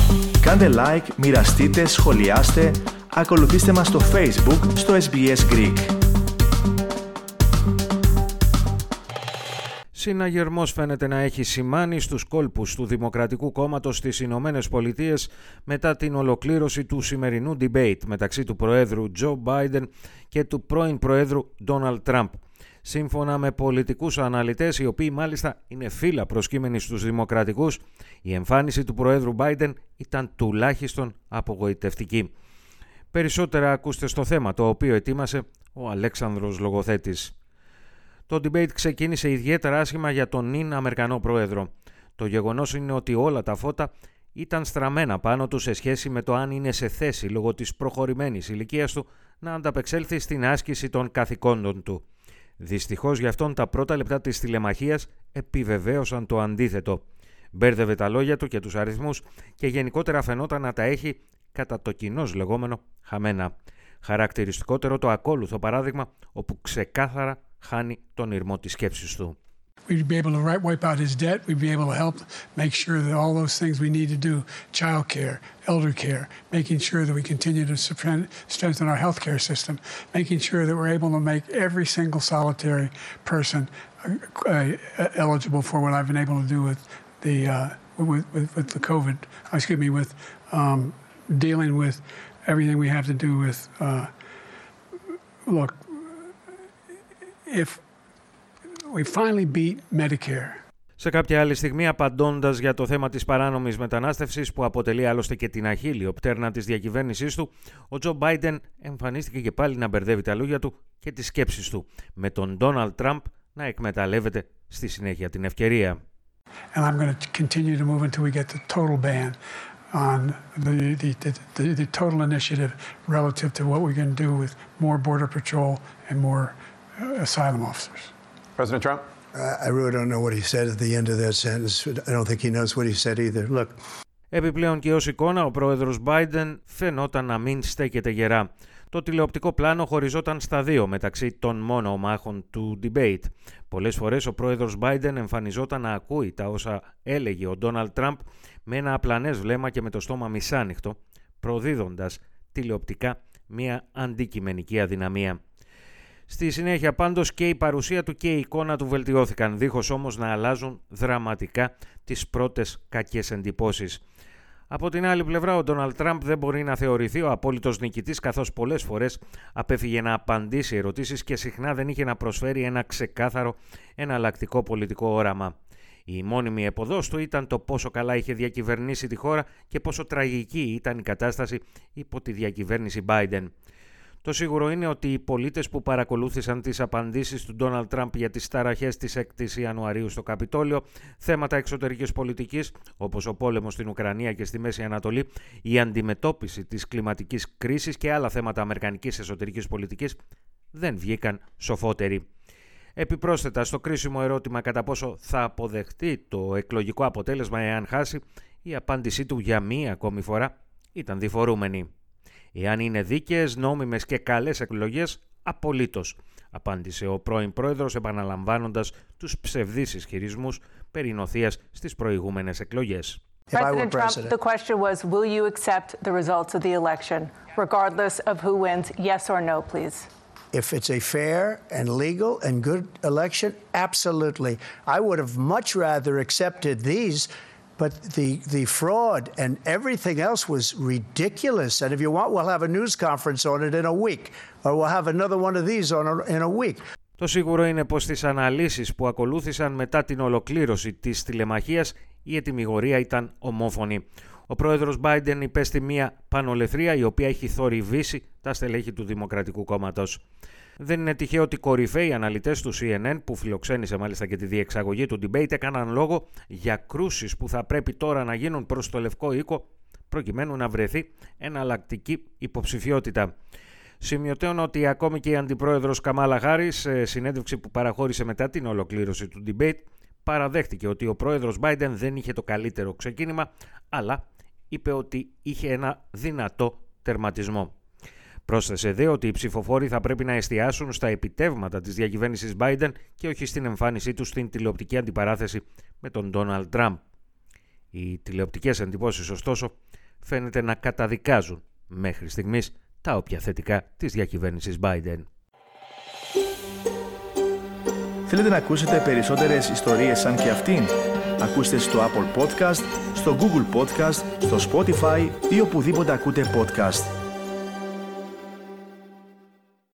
Κάντε like, μοιραστείτε, σχολιάστε, ακολουθήστε μας στο Facebook, στο SBS Greek. Συναγερμός φαίνεται να έχει σημάνει στους κόλπους του Δημοκρατικού Κόμματος στις Ηνωμένες Πολιτείες μετά την ολοκλήρωση του σημερινού debate μεταξύ του Προέδρου Τζο Μπάιντεν και του πρώην Προέδρου Ντόναλντ Τραμπ. Σύμφωνα με πολιτικούς αναλυτές, οι οποίοι μάλιστα είναι φύλλα προσκύμενοι στους Δημοκρατικούς, η εμφάνιση του Προέδρου Μπάιντεν ήταν τουλάχιστον απογοητευτική. Περισσότερα ακούστε στο θέμα, το οποίο ετοίμασε ο Αλέξανδρος Λογοθέτης. Το debate ξεκίνησε ιδιαίτερα άσχημα για τον νυν Αμερικανό Πρόεδρο. Το γεγονός είναι ότι όλα τα φώτα ήταν στραμμένα πάνω του σε σχέση με το αν είναι σε θέση λόγω της προχωρημένης ηλικίας του να ανταπεξέλθει στην άσκηση των καθηκόντων του. Δυστυχώς για αυτόν τα πρώτα λεπτά της τηλεμαχίας επιβεβαίωσαν το αντίθετο. Μπέρδευε τα λόγια του και τους αριθμούς και γενικότερα φαινόταν να τα έχει κατά το κοινώς λεγόμενο χαμένα. Χαρακτηριστικότερο το ακόλουθο παράδειγμα, όπου ξεκάθαρα χάνει τον ηρμό της σκέψης του. We'd be able to wipe out his debt. We'd be able to help make sure that all those things we need to do, child care, elder care, making sure that we continue to strengthen our healthcare system, making sure that we're able to make every single solitary person eligible for what I've been able to do with the COVID, with dealing with everything we have to do with, look, if we finally beat Medicare. Σε κάποια άλλη στιγμή, απαντώντας για το θέμα της παράνομης μετανάστευσης, που αποτελεί άλλωστε και την αχίλλειο πτέρνα της διακυβέρνησής του, ο Τζο Μπάιντεν εμφανίστηκε και πάλι να μπερδεύει τα λόγια του και τις σκέψεις του, με τον Ντόναλντ Τραμπ να εκμεταλλεύεται στη συνέχεια την ευκαιρία. And I'm going to continue to move until we get the total ban on the total initiative relative to what we're going to do with more border patrol and more asylum officers. President Trump? I really don't know what he said at the end of that sentence. I don't think he knows what he said either. Look. Επιπλέον και ως εικόνα, ο πρόεδρος Μπάιντεν φαινόταν να μην στέκεται γερά. Το τηλεοπτικό πλάνο χωριζόταν στα δύο μεταξύ των μόνο ομάχων του debate. Πολλές φορές ο πρόεδρος Μπάιντεν εμφανιζόταν να ακούει τα όσα έλεγε ο Ντόναλντ Τραμπ με ένα απλανές βλέμμα και με το στόμα μισάνοιχτο, προδίδοντας τηλεοπτικά μια αντικειμενική αδυναμία. Στη συνέχεια πάντως και η παρουσία του και η εικόνα του βελτιώθηκαν, δίχως όμως να αλλάζουν δραματικά τις πρώτες κακές εντυπώσεις. Από την άλλη πλευρά, ο Ντόναλντ Τραμπ δεν μπορεί να θεωρηθεί ο απόλυτος νικητής, καθώς πολλές φορές απέφυγε να απαντήσει ερωτήσεις και συχνά δεν είχε να προσφέρει ένα ξεκάθαρο εναλλακτικό πολιτικό όραμα. Η μόνιμη επωδός του ήταν το πόσο καλά είχε διακυβερνήσει τη χώρα και πόσο τραγική ήταν η κατάσταση υπό τη διακυβέρνηση Biden. Το σίγουρο είναι ότι οι πολίτες που παρακολούθησαν τις απαντήσεις του Ντόναλντ Τραμπ για τις ταραχές της 6ης Ιανουαρίου στο Καπιτόλιο, θέματα εξωτερικής πολιτικής όπως ο πόλεμος στην Ουκρανία και στη Μέση Ανατολή, η αντιμετώπιση της κλιματικής κρίσης και άλλα θέματα αμερικανικής εσωτερικής πολιτικής, δεν βγήκαν σοφότεροι. Επιπρόσθετα, στο κρίσιμο ερώτημα κατά πόσο θα αποδεχτεί το εκλογικό αποτέλεσμα εάν χάσει, η απάντησή του για μία ακόμη φορά ήταν διφορούμενη. Εάν είναι δίκαιες, νόμιμες και καλές εκλογές, απολύτως, απάντησε ο πρώην πρόεδρος, επαναλαμβάνοντας τους ψευδείς ισχυρισμούς περί νοθείας στις προηγούμενες εκλογές. President Trump, the question was, will you accept the results of the election, regardless of who wins? Yes or no, please. If it's a fair and legal and good election, absolutely. I would have much rather accepted these. But the fraud and everything else was ridiculous. And if you want, we'll have a news conference on it in a week. Or we'll have another one of these in a week. Το σίγουρο είναι πως στις αναλύσεις που ακολούθησαν μετά την ολοκλήρωση της τηλεμαχίας, η ετυμηγορία ήταν ομόφωνη. Ο πρόεδρος Biden υπέστη μια πανολεθρία η οποία έχει θορυβήσει τα στελέχη του Δημοκρατικού Κόμματος. Δεν είναι τυχαίο ότι οι κορυφαίοι αναλυτές του CNN, που φιλοξένησε μάλιστα και τη διεξαγωγή του debate, έκαναν λόγο για κρούσεις που θα πρέπει τώρα να γίνουν προς το Λευκό Οίκο προκειμένου να βρεθεί εναλλακτική υποψηφιότητα. Σημειωτέων ότι ακόμη και η αντιπρόεδρος Καμάλα Χάρις, σε συνέντευξη που παραχώρησε μετά την ολοκλήρωση του debate, παραδέχτηκε ότι ο πρόεδρος Biden δεν είχε το καλύτερο ξεκίνημα, αλλά είπε ότι είχε ένα δυνατό τερματισμό. Πρόσθεσε δε ότι οι ψηφοφόροι θα πρέπει να εστιάσουν στα επιτεύγματα της διακυβέρνησης Biden και όχι στην εμφάνισή τους στην τηλεοπτική αντιπαράθεση με τον Ντόναλντ Τραμπ. Οι τηλεοπτικές εντυπώσεις, ωστόσο, φαίνεται να καταδικάζουν μέχρι στιγμής τα όποια θετικά της διακυβέρνησης Biden. Θέλετε να ακούσετε περισσότερες ιστορίες σαν και αυτήν? Ακούστε στο Apple Podcast, στο Google Podcast, στο Spotify ή οπουδήποτε ακούτε podcast.